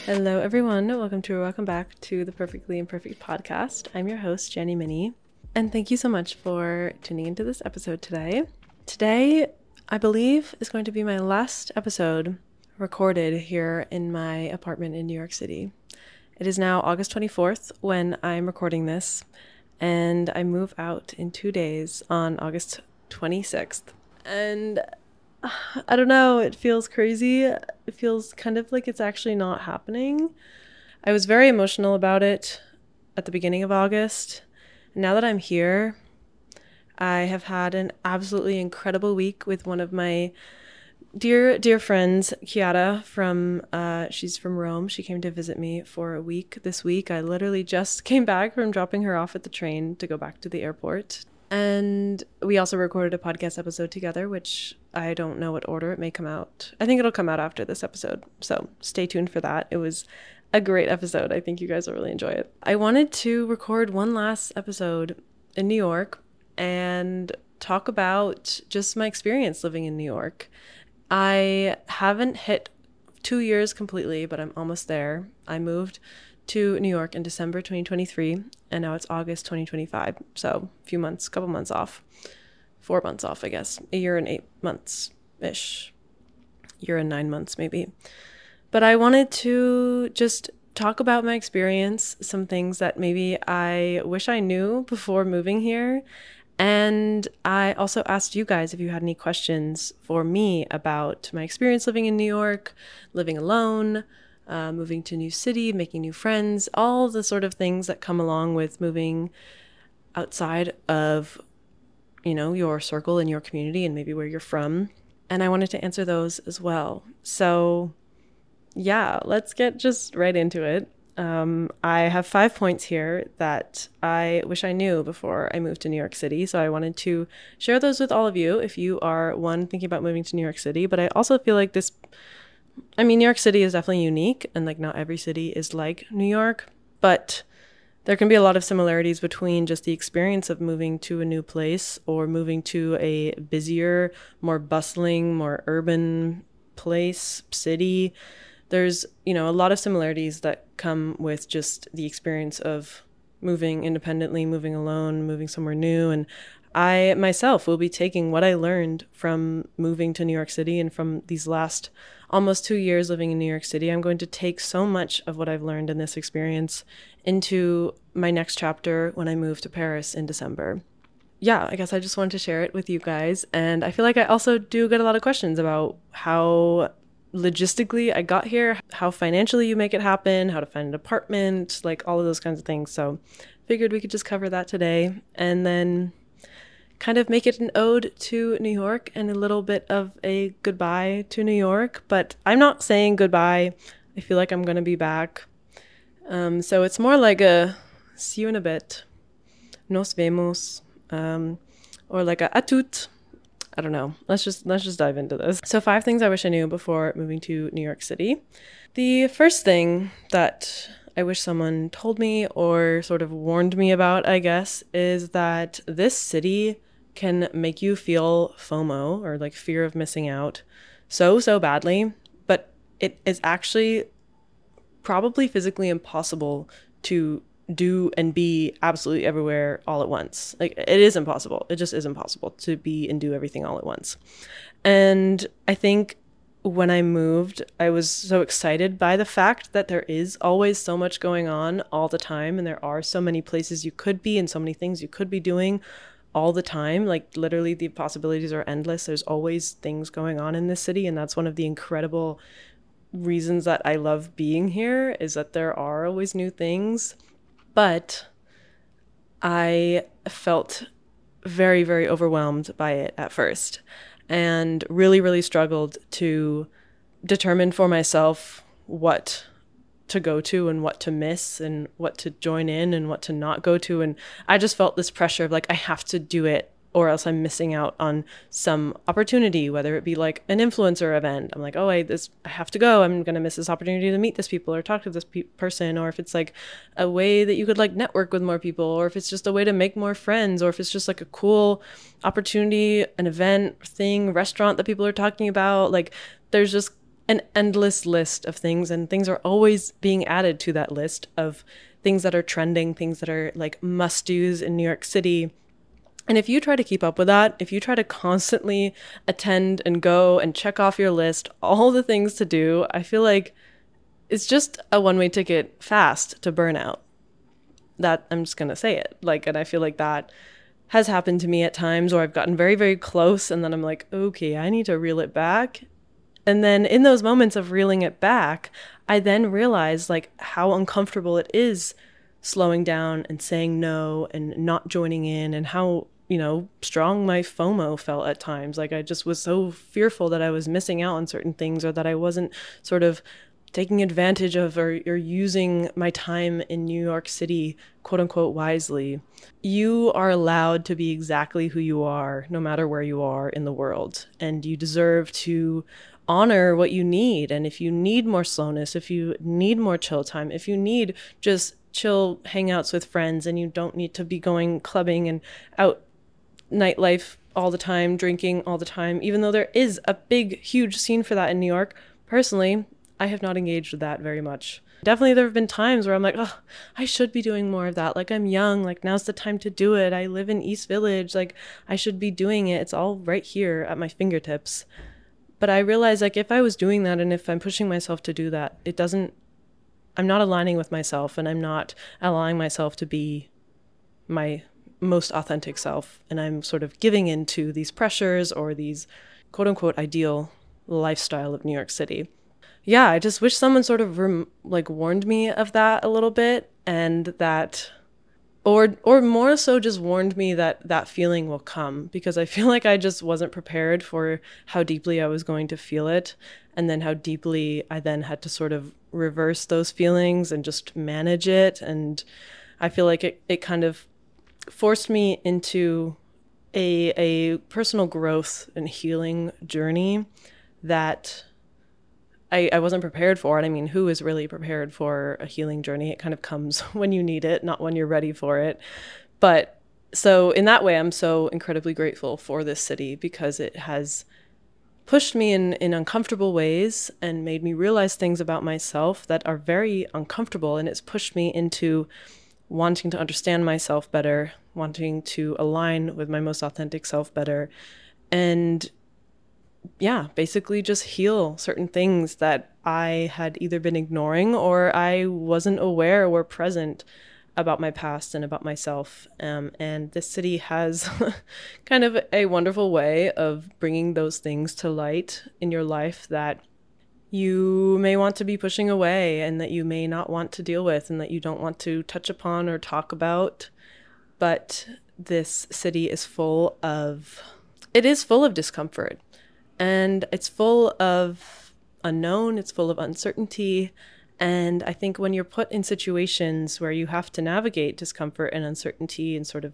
Hello, everyone. Welcome back to the Perfectly Imperfect podcast. I'm your host, Jenny Minnie, and thank you so much for tuning into this episode today. Today, I believe, is going to be my last episode recorded here in my apartment in New York City. It is now August 24th when I'm recording this, and I move out in 2 days on August 26th. And I don't know, it feels crazy. It feels kind of like it's actually not happening. I was very emotional about it at the beginning of August. Now that I'm here, I have had an absolutely incredible week with one of my dear friends, Chiara she's from Rome. She came to visit me for a week this week. I literally just came back from dropping her off at the train to go back to the airport. And we also recorded a podcast episode together, which I don't know what order it may come out. I think it'll come out after this episode, so stay tuned for that. It was a great episode. I think you guys will really enjoy it. I wanted to record one last episode in New York and talk about just my experience living in New York. I haven't hit 2 years completely, but I'm almost there. I moved to New York in December 2023, and now it's August 2025. So couple months off, 4 months off, I guess, a year and 8 months-ish, year and 9 months maybe. But I wanted to just talk about my experience, some things that maybe I wish I knew before moving here. And I also asked you guys if you had any questions for me about my experience living in New York, living alone, moving to a new city, making new friends, all the sort of things that come along with moving outside of, your circle and your community and maybe where you're from. And I wanted to answer those as well. So yeah, let's get just right into it. I have 5 points here that I wish I knew before I moved to New York City. So I wanted to share those with all of you if you are, one, thinking about moving to New York City. But I also feel like New York City is definitely unique, and not every city is like New York, but there can be a lot of similarities between just the experience of moving to a new place or moving to a busier, more bustling, more urban place, city. There's, a lot of similarities that come with just the experience of moving independently, moving alone, moving somewhere new. And I myself will be taking what I learned from moving to New York City and from these last almost 2 years living in New York City. I'm going to take so much of what I've learned in this experience into my next chapter when I move to Paris in December. Yeah, I guess I just wanted to share it with you guys. And I feel like I also do get a lot of questions about how logistically I got here, how financially you make it happen, how to find an apartment, all of those kinds of things. So figured we could just cover that today and then kind of make it an ode to New York and a little bit of a goodbye to New York. But I'm not saying goodbye. I feel like I'm going to be back. So it's more like a see you in a bit, nos vemos, or like a tout. I don't know. Let's just dive into this. So 5 things I wish I knew before moving to New York City. The first thing that I wish someone told me or sort of warned me about, I guess, is that this city can make you feel FOMO or fear of missing out so badly, but it is actually probably physically impossible to do and be absolutely everywhere all at once. It is impossible. It just is impossible to be and do everything all at once. And I think when I moved, I was so excited by the fact that there is always so much going on all the time, and there are so many places you could be and so many things you could be doing all the time. Literally the possibilities are endless. There's always things going on in this city, and that's one of the incredible reasons that I love being here, is that there are always new things. But I felt very, very overwhelmed by it at first and really, really struggled to determine for myself what to go to and what to miss and what to join in and what to not go to. And I just felt this pressure of I have to do it or else I'm missing out on some opportunity, whether it be an influencer event. I'm I have to go. I'm going to miss this opportunity to meet this people or talk to this person. Or if it's a way that you could network with more people, or if it's just a way to make more friends, or if it's just a cool opportunity, an event, thing, restaurant that people are talking about. There's just an endless list of things, and things are always being added to that list of things that are trending, things that are like must-dos in New York City. And if you try to keep up with that, if you try to constantly attend and go and check off your list, all the things to do, I feel like it's just a one-way ticket fast to burnout. That, I'm just going to say it. Like, and I feel like that has happened to me at times where I've gotten very, very close, and then I'm like, okay, I need to reel it back. And then in those moments of reeling it back, I then realize like how uncomfortable it is slowing down and saying no and not joining in, and how, strong my FOMO felt at times. Like I just was so fearful that I was missing out on certain things, or that I wasn't sort of taking advantage of or using my time in New York City, quote unquote, wisely. You are allowed to be exactly who you are, no matter where you are in the world. And you deserve to honor what you need. And if you need more slowness, if you need more chill time, if you need just chill hangouts with friends, and you don't need to be going clubbing and out nightlife all the time, drinking all the time, even though there is a big, huge scene for that in New York. Personally, I have not engaged with that very much. Definitely there have been times where I'm like, oh, I should be doing more of that. Like, I'm young, like now's the time to do it. I live in East Village, like I should be doing it. It's all right here at my fingertips. But I realize like if I was doing that, and if I'm pushing myself to do that, I'm not aligning with myself, and I'm not allowing myself to be my most authentic self. And I'm sort of giving into these pressures or these quote unquote ideal lifestyle of New York City. Yeah, I just wish someone sort of warned me of that a little bit, and that, or more so just warned me that that feeling will come, because I feel like I just wasn't prepared for how deeply I was going to feel it, and then how deeply I then had to sort of reverse those feelings and just manage it. And I feel like it kind of forced me into a personal growth and healing journey that I wasn't prepared for. And I mean, who is really prepared for a healing journey? It kind of comes when you need it, not when you're ready for it. But so in that way, I'm so incredibly grateful for this city, because it has pushed me in uncomfortable ways and made me realize things about myself that are very uncomfortable. And it's pushed me into wanting to understand myself better, wanting to align with my most authentic self better, and yeah, basically just heal certain things that I had either been ignoring or I wasn't aware were present about my past and about myself. And this city has kind of a wonderful way of bringing those things to light in your life that you may want to be pushing away, and that you may not want to deal with, and that you don't want to touch upon or talk about. But this city is full of discomfort, and it's full of unknown, it's full of uncertainty. And I think when you're put in situations where you have to navigate discomfort and uncertainty and sort of,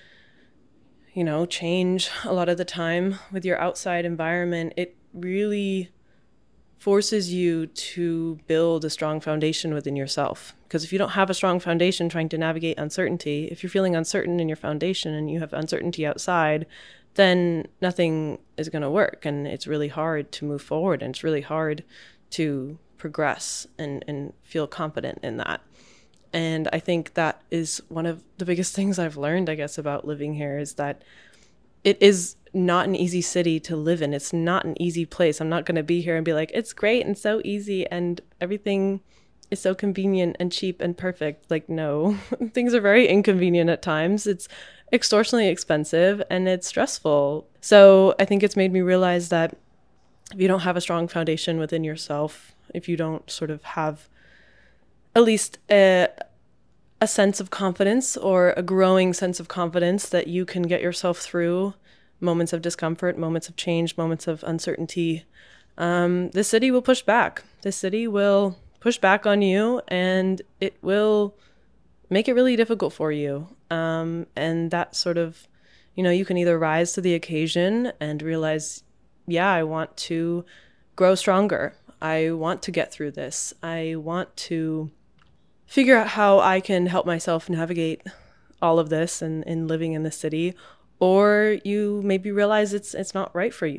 change a lot of the time with your outside environment, it really forces you to build a strong foundation within yourself. Because if you don't have a strong foundation trying to navigate uncertainty, if you're feeling uncertain in your foundation and you have uncertainty outside, then nothing is going to work. And it's really hard to move forward, and it's really hard to progress and feel confident in that. And I think that is one of the biggest things I've learned, I guess, about living here, is that it is not an easy city to live in. It's not an easy place. I'm not going to be here and be like, it's great and so easy and everything is so convenient and cheap and perfect. Like, no, things are very inconvenient at times. It's extortionately expensive and it's stressful. So I think it's made me realize that if you don't have a strong foundation within yourself, if you don't sort of have at least a sense of confidence, or a growing sense of confidence that you can get yourself through moments of discomfort, moments of change, moments of uncertainty, this city will push back. This city will push back on you, and it will make it really difficult for you. And that sort of, you can either rise to the occasion and realize, yeah, I want to grow stronger. I want to get through this. I want to figure out how I can help myself navigate all of this and living in the city. Or you maybe realize it's not right for you,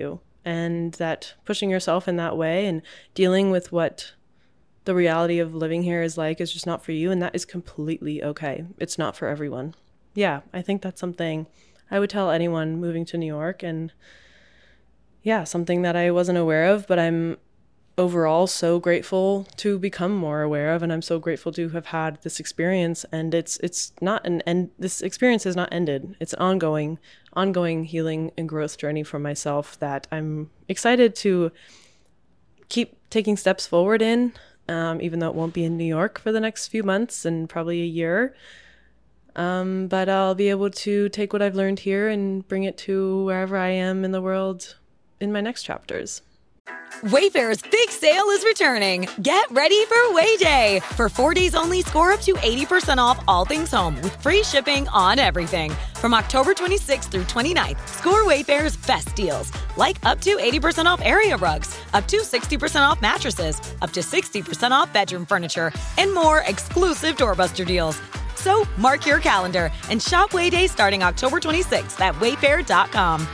and that pushing yourself in that way and dealing with what the reality of living here is like is just not for you, and that is completely okay. It's not for everyone. Yeah, I think that's something I would tell anyone moving to New York, and yeah, something that I wasn't aware of, but I'm overall so grateful to become more aware of, and I'm so grateful to have had this experience. And it's not an end. This experience has not ended. It's an ongoing healing and growth journey for myself that I'm excited to keep taking steps forward in, even though it won't be in New York for the next few months and probably a year. But I'll be able to take what I've learned here and bring it to wherever I am in the world in my next chapters. Wayfair's big sale is returning. Get ready for Way Day. For 4 days only, score up to 80% off all things home with free shipping on everything. From October 26th through 29th, score Wayfair's best deals, like up to 80% off area rugs, up to 60% off mattresses, up to 60% off bedroom furniture, and more exclusive doorbuster deals. So mark your calendar and shop Way Day starting October 26th at wayfair.com.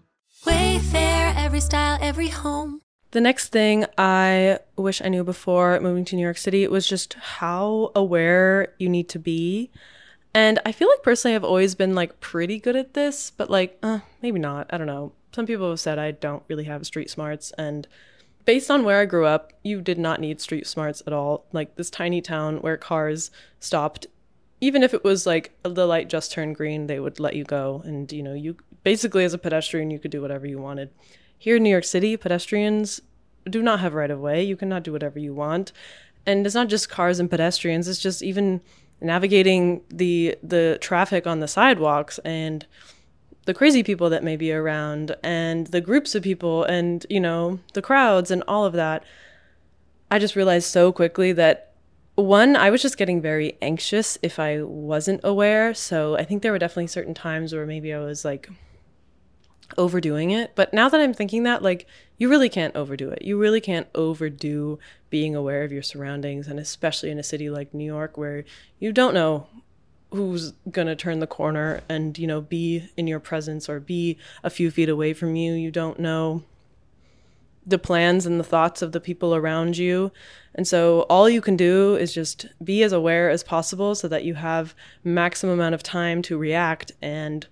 Wayfair, every style, every home. The next thing I wish I knew before moving to New York City was just how aware you need to be. And I feel like personally I've always been like pretty good at this, but like maybe not. I don't know. Some people have said I don't really have street smarts, and based on where I grew up, you did not need street smarts at all. Like this tiny town where cars stopped, even if it was like the light just turned green, they would let you go. And you basically as a pedestrian, you could do whatever you wanted. Here in New York City, pedestrians do not have right of way. You cannot do whatever you want. And it's not just cars and pedestrians, it's just even navigating the traffic on the sidewalks and the crazy people that may be around and the groups of people and, the crowds and all of that. I just realized so quickly that one, I was just getting very anxious if I wasn't aware. So I think there were definitely certain times where maybe I was like overdoing it. But now that I'm thinking that, like, you really can't overdo it. You really can't overdo being aware of your surroundings, and especially in a city like New York where you don't know who's gonna turn the corner and be in your presence or be a few feet away from you. You don't know the plans and the thoughts of the people around you. And so all you can do is just be as aware as possible so that you have maximum amount of time to react and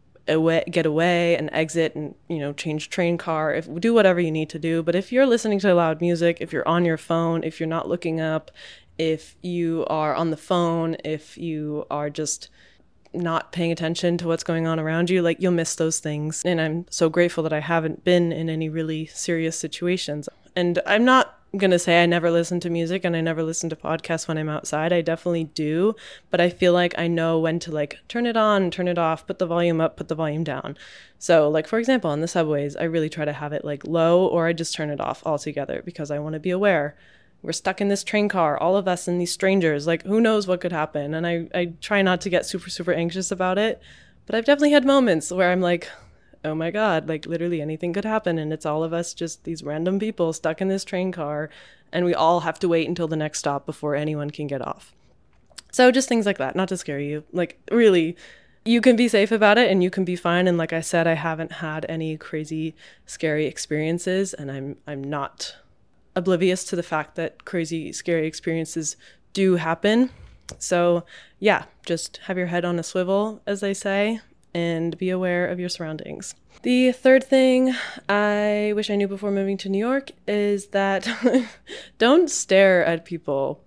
get away and exit and change train car, do whatever you need to do. But if you're listening to loud music, if you're on your phone, if you're not looking up, if you are on the phone, if you are just not paying attention to what's going on around you, like, you'll miss those things. And I'm so grateful that I haven't been in any really serious situations. And I'm not going to say I never listen to music and I never listen to podcasts when I'm outside. I definitely do, but I feel like I know when to like turn it on, turn it off, put the volume up, put the volume down. So like, for example, on the subways, I really try to have it like low, or I just turn it off altogether because I want to be aware. We're stuck in this train car, all of us and these strangers, like who knows what could happen. And I try not to get super, super anxious about it, but I've definitely had moments where I'm like, oh my God, like literally anything could happen. And it's all of us, just these random people stuck in this train car. And we all have to wait until the next stop before anyone can get off. So just things like that, not to scare you. Like really, you can be safe about it and you can be fine. And like I said, I haven't had any crazy, scary experiences. And I'm not oblivious to the fact that crazy, scary experiences do happen. So yeah, just have your head on a swivel, as they say, and be aware of your surroundings. The third thing I wish I knew before moving to New York is that don't stare at people.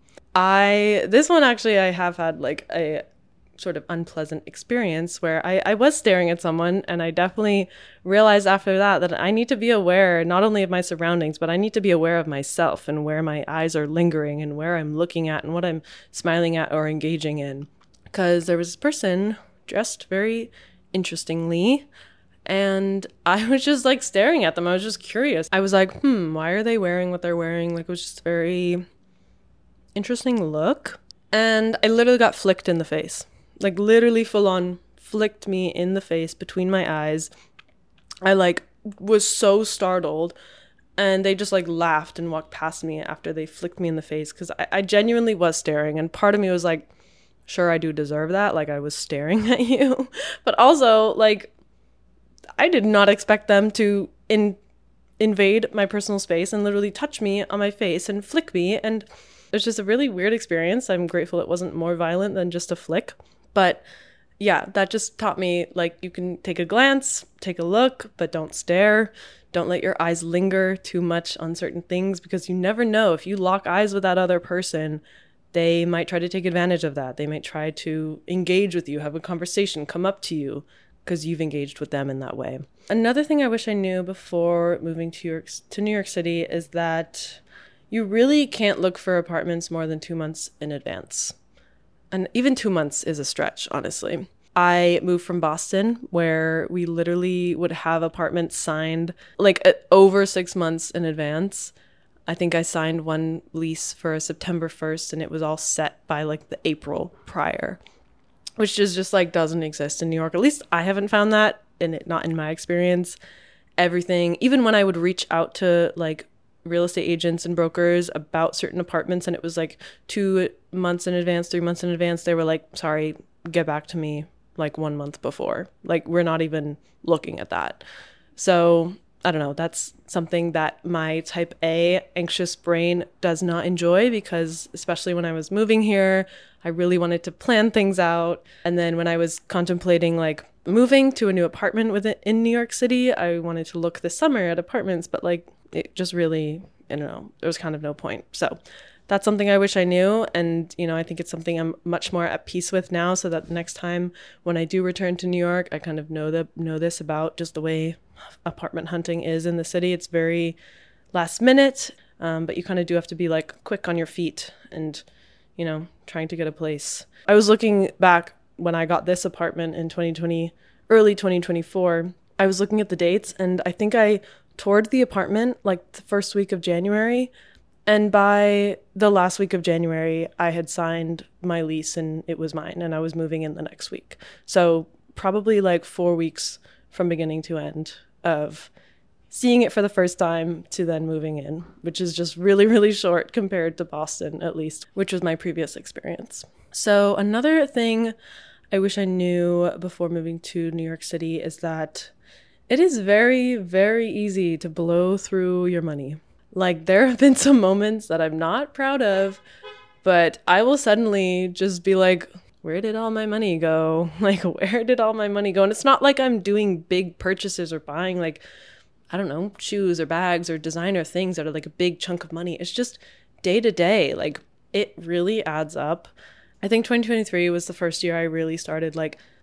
This one actually, I have had like a sort of unpleasant experience where I was staring at someone, and I definitely realized after that I need to be aware not only of my surroundings, but I need to be aware of myself and where my eyes are lingering and where I'm looking at and what I'm smiling at or engaging in. Because there was this person dressed very interestingly, and I was just like staring at them. I was just curious. I was like, why are they wearing what they're wearing? Like, it was just a very interesting look. And I literally got flicked in the face. Like literally full on flicked me in the face between my eyes. I like was so startled, and they just like laughed and walked past me after they flicked me in the face, because I genuinely was staring, and part of me was like, sure, I do deserve that. Like, I was staring at you. But also, like, I did not expect them to invade my personal space and literally touch me on my face and flick me. And it's just a really weird experience. I'm grateful it wasn't more violent than just a flick. But yeah, that just taught me, like, you can take a glance, take a look, but don't stare. Don't let your eyes linger too much on certain things, because you never know. If you lock eyes with that other person, they might try to take advantage of that. They might try to engage with you, have a conversation, come up to you because you've engaged with them in that way. Another thing I wish I knew before moving to New York City is that you really can't look for apartments more than 2 months in advance. And even 2 months is a stretch, honestly. I moved from Boston, where we literally would have apartments signed like over 6 months in advance. I think I signed one lease for September 1st, and it was all set by like the April prior, which just like doesn't exist in New York. At least I haven't found that, and not in my experience. Everything, even when I would reach out to like real estate agents and brokers about certain apartments, and it was like 2 months in advance, 3 months in advance, they were like, sorry, get back to me like 1 month before. Like, we're not even looking at that. So I don't know, that's something that my type A anxious brain does not enjoy, because especially when I was moving here, I really wanted to plan things out. And then when I was contemplating like moving to a new apartment in New York City, I wanted to look this summer at apartments, but like it just really, I don't know, there was kind of no point. So that's something I wish I knew. And, you know, I think it's something I'm much more at peace with now, so that the next time when I do return to New York, I kind of know this about just the way apartment hunting is in the city. It's very last minute, but you kind of do have to be like quick on your feet and, you know, trying to get a place. I was looking back when I got this apartment in 2020, early 2024, I was looking at the dates, and I think I toured the apartment like the first week of January. And by the last week of January, I had signed my lease and it was mine, and I was moving in the next week. So probably like 4 weeks from beginning to end of seeing it for the first time to then moving in, which is just really, really short compared to Boston, at least, which was my previous experience. So another thing I wish I knew before moving to New York City is that it is very, very easy to blow through your money. Like, there have been some moments that I'm not proud of, but I will suddenly just be like, where did all my money go? Like, where did all my money go? And it's not like I'm doing big purchases or buying like, I don't know, shoes or bags or designer things that are like a big chunk of money. It's just day to day. Like, it really adds up. I think 2023 was the first year I really started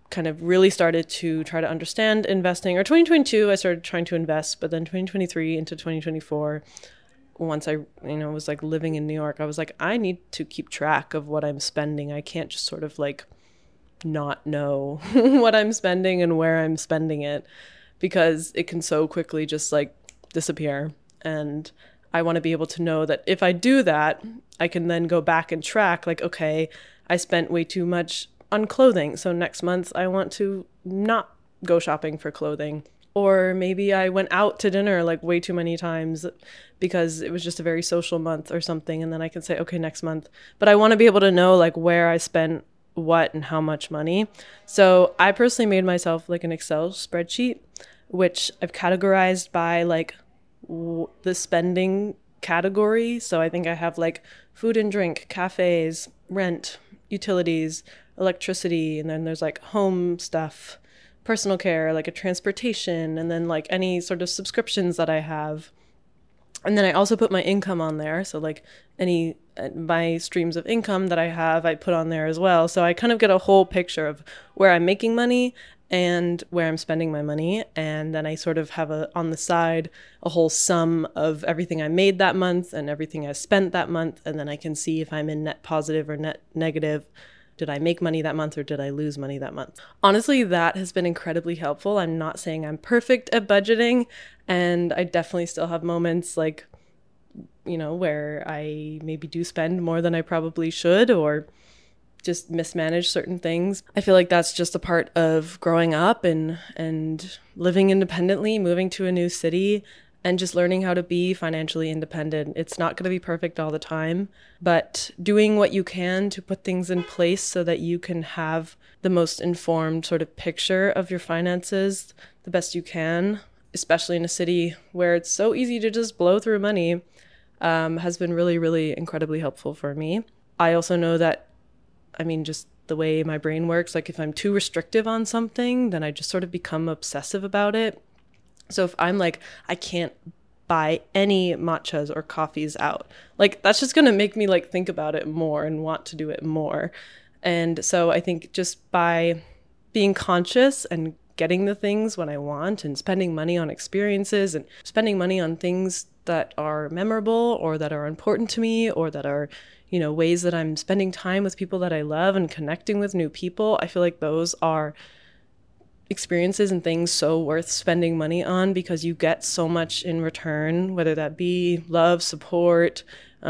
to try to understand investing. Or 2022, I started trying to invest, but then 2023 into 2024, once I, was like living in New York, I was like, I need to keep track of what I'm spending. I can't just sort of like not know what I'm spending and where I'm spending it, because it can so quickly just like disappear. And I want to be able to know that if I do that, I can then go back and track like, okay, I spent way too much on clothing, so next month I want to not go shopping for clothing. Or maybe I went out to dinner like way too many times because it was just a very social month or something, and then I can say, okay, next month. But I want to be able to know like where I spent what and how much money. So I personally made myself like an Excel spreadsheet, which I've categorized by like the spending category. So I think I have like food and drink, cafes, rent, utilities, electricity, and then there's like home stuff, personal care, like a transportation, and then like any sort of subscriptions that I have. And then I also put my income on there. So like any my streams of income that I have, I put on there as well. So I kind of get a whole picture of where I'm making money and where I'm spending my money. And then I sort of have on the side a whole sum of everything I made that month and everything I spent that month. And then I can see if I'm in net positive or net negative. Did I make money that month or did I lose money that month? Honestly, that has been incredibly helpful. I'm not saying I'm perfect at budgeting, and I definitely still have moments like, where I maybe do spend more than I probably should or just mismanage certain things. I feel like that's just a part of growing up and living independently, moving to a new city, and just learning how to be financially independent. It's not going to be perfect all the time, but doing what you can to put things in place so that you can have the most informed sort of picture of your finances the best you can especially in a city where it's so easy to just blow through money, has been really, really incredibly helpful for me. I also know that, just the way my brain works, like if I'm too restrictive on something, then I just sort of become obsessive about it. So if I'm like, I can't buy any matchas or coffees out, like that's just going to make me like think about it more and want to do it more. And so I think just by being conscious and getting the things when I want and spending money on experiences and spending money on things that are memorable or that are important to me or that are, ways that I'm spending time with people that I love and connecting with new people, I feel like those are experiences and things so worth spending money on because you get so much in return, whether that be love, support,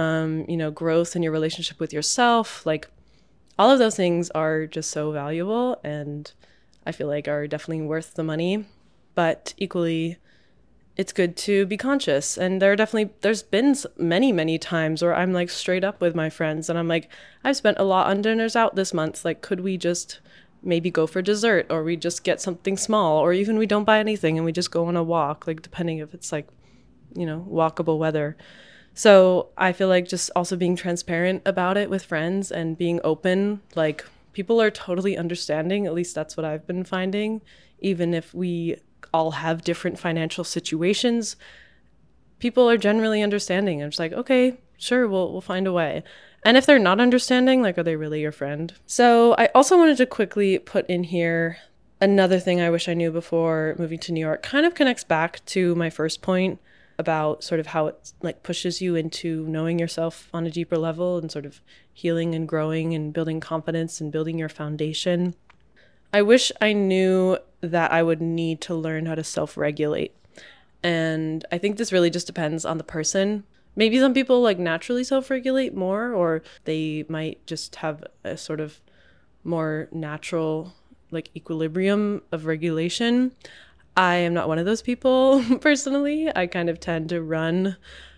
growth in your relationship with yourself. Like all of those things are just so valuable and I feel like are definitely worth the money, but equally it's good to be conscious. And there's been many, many times where I'm like straight up with my friends and I'm like, I've spent a lot on dinners out this month. Like, could we just maybe go for dessert, or we just get something small, or even we don't buy anything and we just go on a walk, like depending if it's like, walkable weather. So I feel like just also being transparent about it with friends and being open, like people are totally understanding. At least that's what I've been finding. Even if we all have different financial situations, people are generally understanding. I'm just like, okay, sure, we'll find a way. And if they're not understanding, like, are they really your friend? So I also wanted to quickly put in here another thing I wish I knew before moving to New York. Kind of connects back to my first point about sort of how it like pushes you into knowing yourself on a deeper level and sort of healing and growing and building confidence and building your foundation. I wish I knew that I would need to learn how to self-regulate. And I think this really just depends on the person. Maybe some people like naturally self-regulate more, or they might just have a sort of more natural like equilibrium of regulation. I am not one of those people personally. I kind of tend to run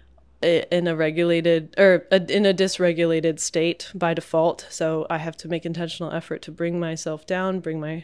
in a regulated or in a dysregulated state by default. So I have to make intentional effort to bring myself down, bring my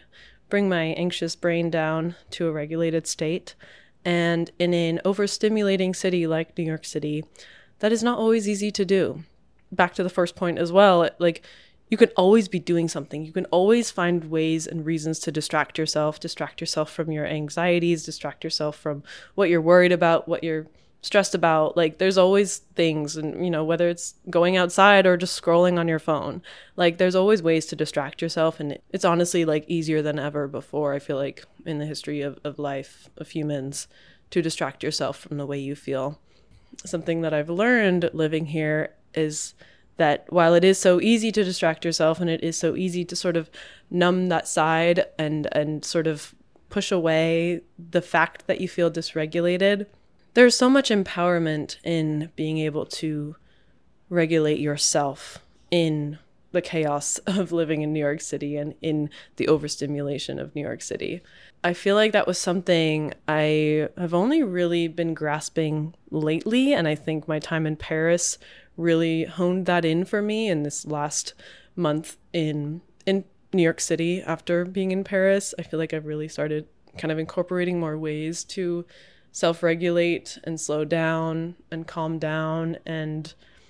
anxious brain down to a regulated state. And in an overstimulating city like New York City, that is not always easy to do. Back to the first point as well, like you can always be doing something. You can always find ways and reasons to distract yourself from your anxieties, distract yourself from what you're worried about, what you're stressed about. Like there's always things, and whether it's going outside or just scrolling on your phone, like there's always ways to distract yourself. And it's honestly like easier than ever before, I feel like, in the history of life of humans, to distract yourself from the way you feel. Something that I've learned living here is that while it is so easy to distract yourself and it is so easy to sort of numb that side and sort of push away the fact that you feel dysregulated, there's so much empowerment in being able to regulate yourself in the chaos of living in New York City and in the overstimulation of New York City. I feel like that was something I have only really been grasping lately, and I think my time in Paris really honed that in for me in this last month in New York City. After being in Paris, I feel like I've really started kind of incorporating more ways to self-regulate and slow down and calm down. And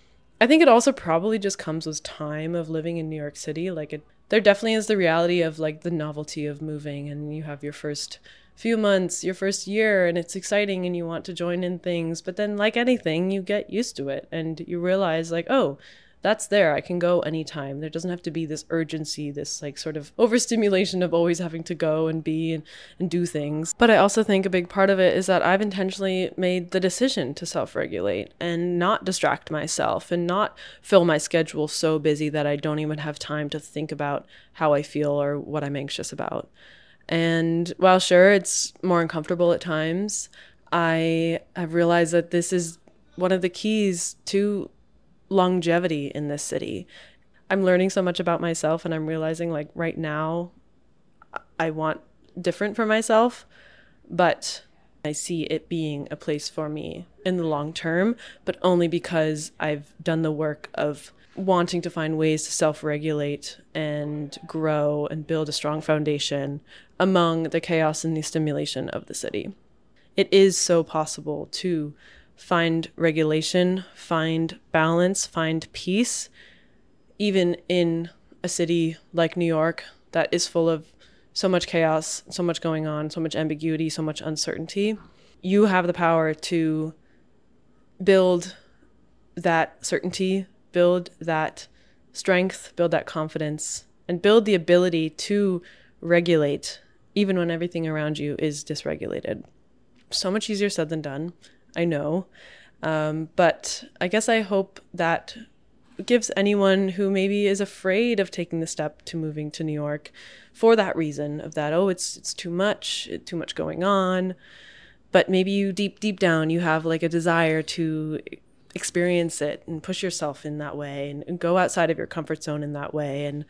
I think it also probably just comes with time of living in New York City. There definitely is the reality of like the novelty of moving, and you have your first few months, your first year, and it's exciting and you want to join in things. But then like anything, you get used to it and you realize like, oh, that's there. I can go anytime. There doesn't have to be this urgency, this like sort of overstimulation of always having to go and be and do things. But I also think a big part of it is that I've intentionally made the decision to self-regulate and not distract myself and not fill my schedule so busy that I don't even have time to think about how I feel or what I'm anxious about. And while sure, it's more uncomfortable at times, I have realized that this is one of the keys to longevity in this city. I'm learning so much about myself, and I'm realizing like right now I want different for myself, but I see it being a place for me in the long term, but only because I've done the work of wanting to find ways to self-regulate and grow and build a strong foundation among the chaos and the stimulation of the city. it is so possible to find regulation, find balance, find peace, even in a city like New York that is full of so much chaos, so much going on, so much ambiguity, so much uncertainty. You have the power to build that certainty, build that strength, build that confidence, and build the ability to regulate even when everything around you is dysregulated. So much easier said than done, I know. But I guess I hope that gives anyone who maybe is afraid of taking the step to moving to New York for that reason of that, oh, it's too much going on. But maybe you deep down, you have like a desire to experience it and push yourself in that way and go outside of your comfort zone in that way. And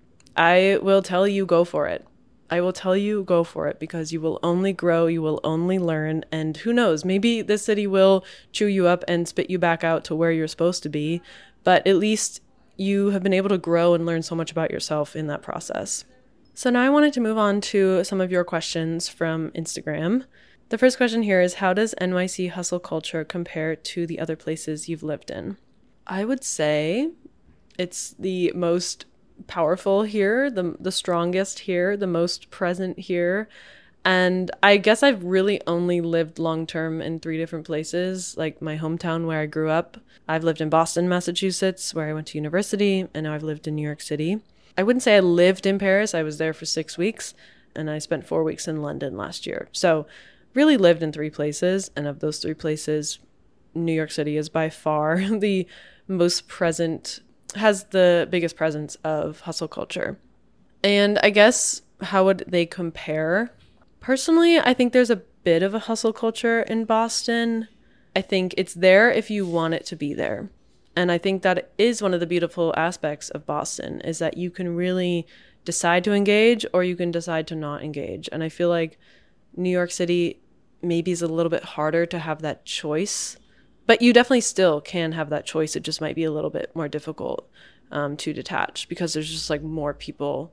I will tell you, go for it. I will tell you, go for it, because you will only grow, you will only learn, and who knows, maybe this city will chew you up and spit you back out to where you're supposed to be, but at least you have been able to grow and learn so much about yourself in that process. So now I wanted to move on to some of your questions from Instagram. The first question here is, how does NYC hustle culture compare to the other places you've lived in? I would say it's the most powerful here, the strongest here, the most present here. And I guess I've really only lived long-term in 3 different places, like my hometown where I grew up. I've lived in Boston, Massachusetts, where I went to university, and now I've lived in New York City. I wouldn't say I lived in Paris. I was there for 6 weeks, and I spent 4 weeks in London last year. So really lived in 3 places, and of those 3 places, New York City is by far the most present, has the biggest presence of hustle culture. And I guess how would they compare? Personally, I think there's a bit of a hustle culture in Boston. I think it's there if you want it to be there. And I think that is one of the beautiful aspects of Boston, is that you can really decide to engage or you can decide to not engage. And I feel like New York City maybe is a little bit harder to have that choice. But you definitely still can have that choice. It just might be a little bit more difficult to detach, because there's just like more people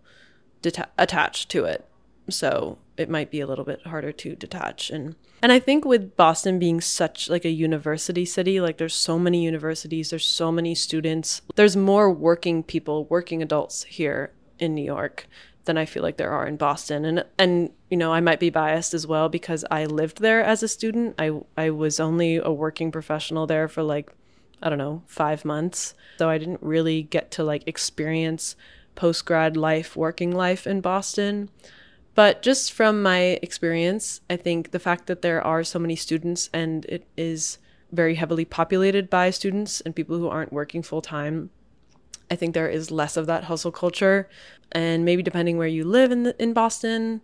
attached to it. So it might be a little bit harder to detach. And I think with Boston being such like a university city, like there's so many universities, there's so many students, there's more working people, working adults here in New York than I feel like there are in Boston. And you know, I might be biased as well because I lived there as a student. I was only a working professional there for like, I don't know, 5 months. So I didn't really get to like experience post-grad life, working life in Boston. But just from my experience, I think the fact that there are so many students and it is very heavily populated by students and people who aren't working full time, I think there is less of that hustle culture. And maybe depending where you live in Boston,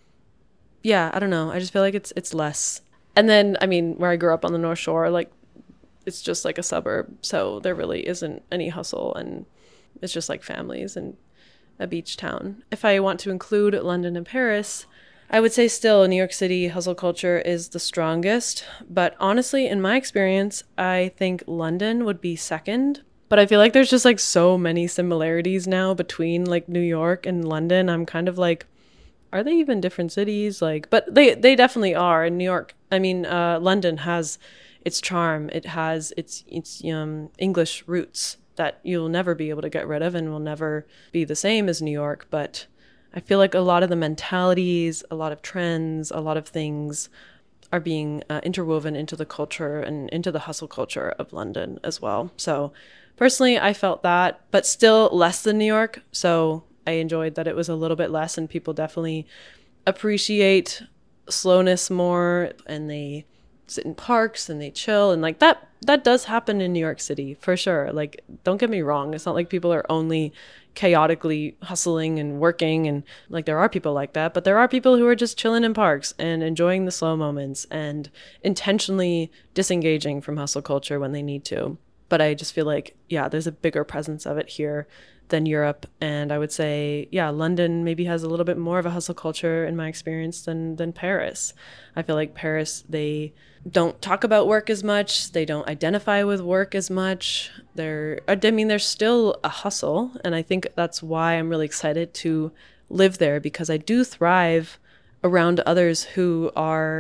yeah, I don't know. I just feel like it's less. And then, I mean, where I grew up on the North Shore, like it's just like a suburb. So there really isn't any hustle, and it's just like families and a beach town. If I want to include London and Paris, I would say still New York City hustle culture is the strongest. But honestly, in my experience, I think London would be second. But I feel like there's just like so many similarities now between like New York and London. I'm kind of like, are they even different cities? Like, but they definitely are. In New York, I mean, London has its charm. It has its English roots that you'll never be able to get rid of and will never be the same as New York. But I feel like a lot of the mentalities, a lot of trends, a lot of things are being interwoven into the culture and into the hustle culture of London as well. So personally, I felt that, but still less than New York. So I enjoyed that it was a little bit less, and people definitely appreciate slowness more, and they sit in parks and they chill, and like that does happen in New York City for sure. Like, don't get me wrong, it's not like people are only chaotically hustling and working, and like there are people like that, but there are people who are just chilling in parks and enjoying the slow moments and intentionally disengaging from hustle culture when they need to. But I just feel like, yeah, there's a bigger presence of it here than Europe. And I would say, yeah, London maybe has a little bit more of a hustle culture in my experience than Paris. I feel like Paris, they don't talk about work as much. They don't identify with work as much. There's still a hustle. And I think that's why I'm really excited to live there, because I do thrive around others who are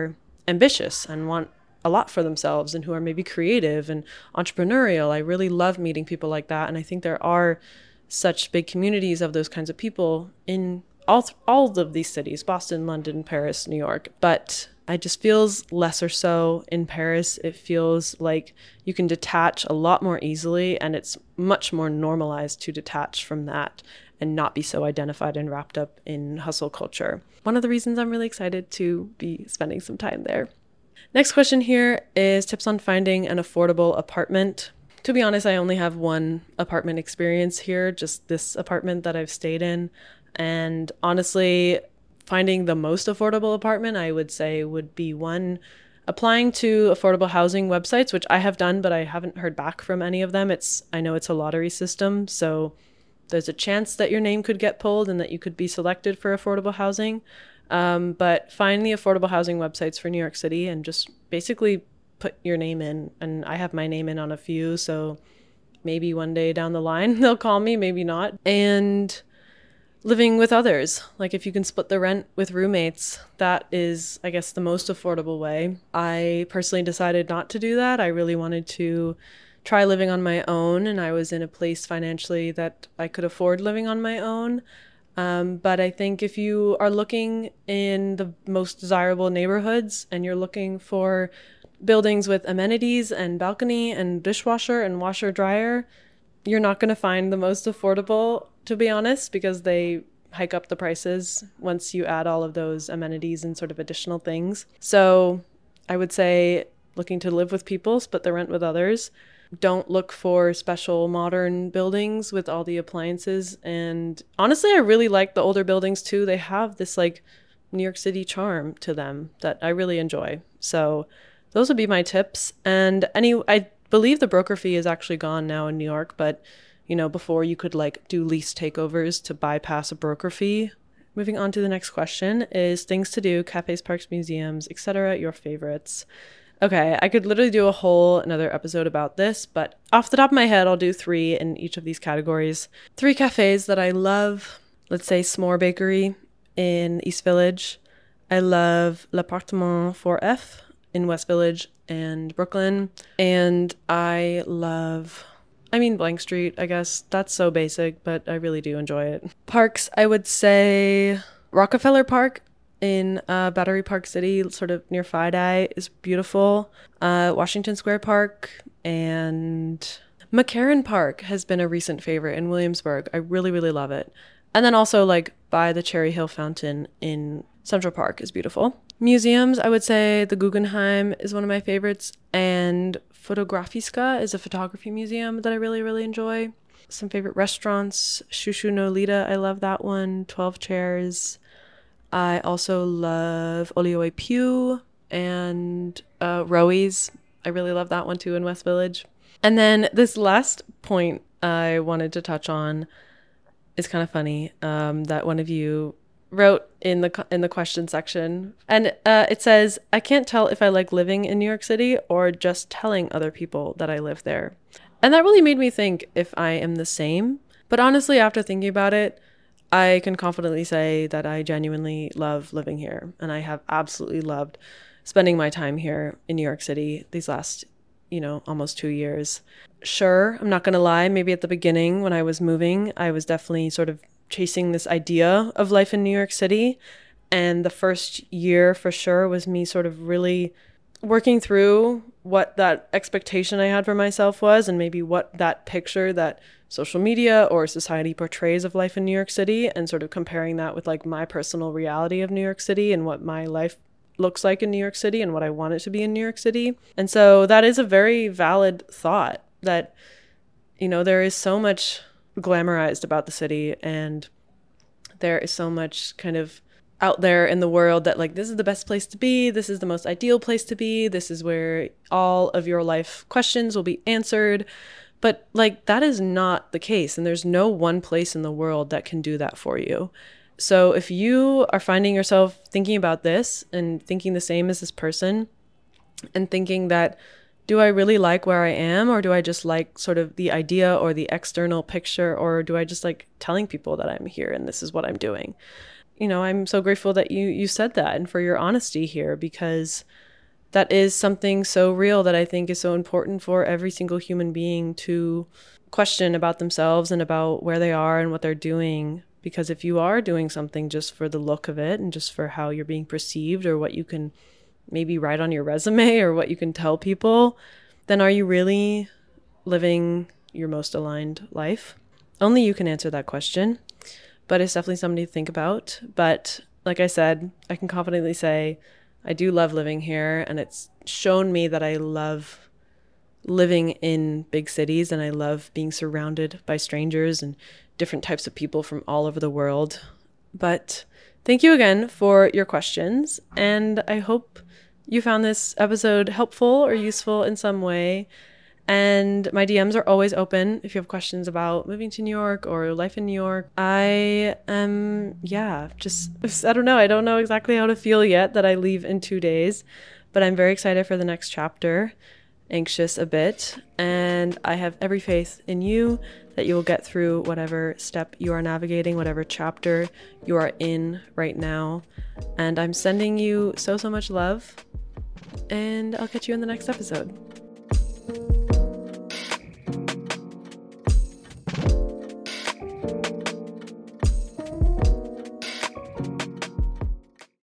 ambitious and want a lot for themselves and who are maybe creative and entrepreneurial. I really love meeting people like that. And I think there are such big communities of those kinds of people in all of these cities, Boston, London, Paris, New York. But it just feels less or so in Paris. It feels like you can detach a lot more easily, and it's much more normalized to detach from that and not be so identified and wrapped up in hustle culture. One of the reasons I'm really excited to be spending some time there. Next question here is tips on finding an affordable apartment. To be honest, I only have one apartment experience here, just this apartment that I've stayed in. And honestly, finding the most affordable apartment, I would say, would be one, applying to affordable housing websites, which I have done, but I haven't heard back from any of them. I know it's a lottery system, so there's a chance that your name could get pulled and that you could be selected for affordable housing. But find the affordable housing websites for New York City and just basically put your name in. And I have my name in on a few, so maybe one day down the line they'll call me, maybe not. And living with others, like if you can split the rent with roommates, that is, I guess, the most affordable way. I personally decided not to do that. I really wanted to try living on my own, and I was in a place financially that I could afford living on my own. But I think if you are looking in the most desirable neighborhoods and you're looking for buildings with amenities and balcony and dishwasher and washer dryer, you're not going to find the most affordable, to be honest, because they hike up the prices once you add all of those amenities and sort of additional things. So I would say looking to live with people, split the rent with others. Don't look for special modern buildings with all the appliances. And honestly, I really like the older buildings too. They have this like New York City charm to them that I really enjoy. So those would be my tips. And I believe the broker fee is actually gone now in New York, but before you could like do lease takeovers to bypass a broker fee. Moving on to the next question is things to do, cafes, parks, museums, etc., your favorites. Okay, I could literally do another episode about this, but off the top of my head, I'll do 3 in each of these categories. 3 cafes that I love. Let's say S'more Bakery in East Village. I love L'Appartement 4F in West Village and Brooklyn. And I love Blank Street, I guess. That's so basic, but I really do enjoy it. Parks, I would say Rockefeller Park in Battery Park City, sort of near FiDi, is beautiful. Washington Square Park and McCarran Park has been a recent favorite in Williamsburg. I really, really love it. And then also like by the Cherry Hill Fountain in Central Park is beautiful. Museums, I would say the Guggenheim is one of my favorites, and Fotografiska is a photography museum that I really, really enjoy. Some favorite restaurants, Shushu no Lita, I love that one. 12 Chairs. I also love Olio et Pew and Rowies. I really love that one too in West Village. And then this last point I wanted to touch on is kind of funny, that one of you wrote in the question section, and it says, I can't tell if I like living in New York City or just telling other people that I live there. And that really made me think if I am the same. But honestly, after thinking about it, I can confidently say that I genuinely love living here, and I have absolutely loved spending my time here in New York City these last, almost 2 years. Sure, I'm not going to lie, maybe at the beginning when I was moving, I was definitely sort of chasing this idea of life in New York City. And the first year for sure was me sort of really working through what that expectation I had for myself was, and maybe what that picture that social media or society portrays of life in New York City, and sort of comparing that with like my personal reality of New York City and what my life looks like in New York City and what I want it to be in New York City. And so that is a very valid thought that, there is so much glamorized about the city, and there is so much kind of out there in the world that like, this is the best place to be, this is the most ideal place to be, this is where all of your life questions will be answered. But like, that is not the case, and there's no one place in the world that can do that for you. So if you are finding yourself thinking about this and thinking the same as this person, and thinking that, do I really like where I am, or do I just like sort of the idea or the external picture, or do I just like telling people that I'm here and this is what I'm doing? I'm so grateful that you said that, and for your honesty here, because that is something so real that I think is so important for every single human being to question about themselves and about where they are and what they're doing. Because if you are doing something just for the look of it and just for how you're being perceived or what you can maybe write on your resume or what you can tell people, then are you really living your most aligned life? Only you can answer that question, but it's definitely something to think about. But like I said, I can confidently say I do love living here, and it's shown me that I love living in big cities, and I love being surrounded by strangers and different types of people from all over the world. But thank you again for your questions, and I hope you found this episode helpful or useful in some way. And my DMs are always open if you have questions about moving to New York or life in New York. I am, I don't know. I don't know exactly how to feel yet that I leave in 2 days, but I'm very excited for the next chapter, anxious a bit. And I have every faith in you that you will get through whatever step you are navigating, whatever chapter you are in right now. And I'm sending you so much love, and I'll catch you in the next episode.